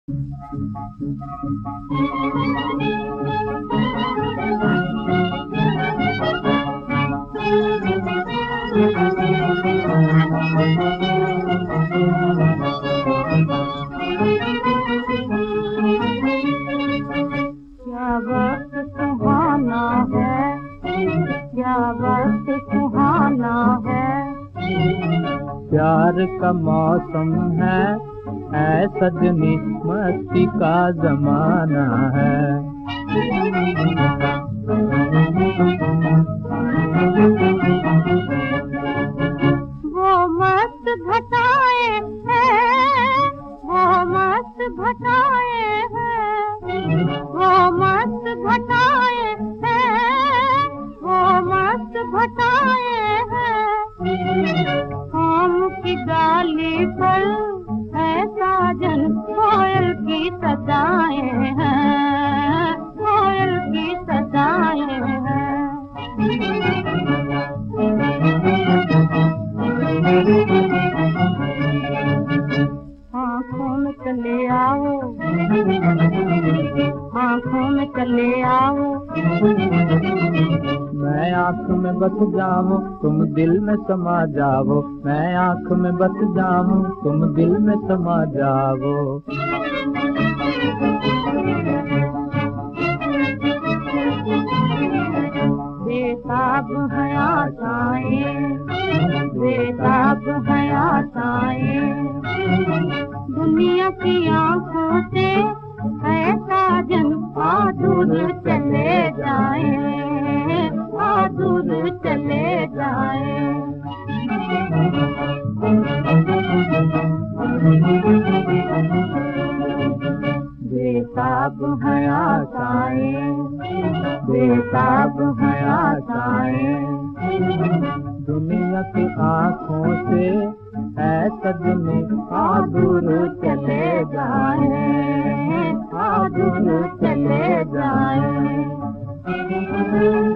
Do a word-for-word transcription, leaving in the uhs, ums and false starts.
क्या वक्त सुहाना है, क्या वक्त सुहाना है, प्यार का मौसम है, ऐ सजनी मस्ती का जमाना है। वो मस्त घटाए हैं, वो मस्त घटाए हैं, वो मस्त घटाए हैं, वो मस्त घटाए हैं। आम की डाली पर है साजन, कोयल की सदाएं हैं, कोयल की सदाएं हैं। आँखों में चले आओ, आँखों में चले आओ, मैं आँख में बस जाऊं, तुम दिल में समा जाओ। मैं आँख में बस जाऊं, तुम दिल में समा जाओ। बेताब है आशाएं, बेताब है आशाएं, दुनिया की आँखों से है साजन, आ दूर चले जाए, आ दूर चले जाए। बेताब है आशाएं, बेताब है आशाएं, दुनिया की आँखों से है सजनी, आ दूर चले जाए, आ दूर चले जाए।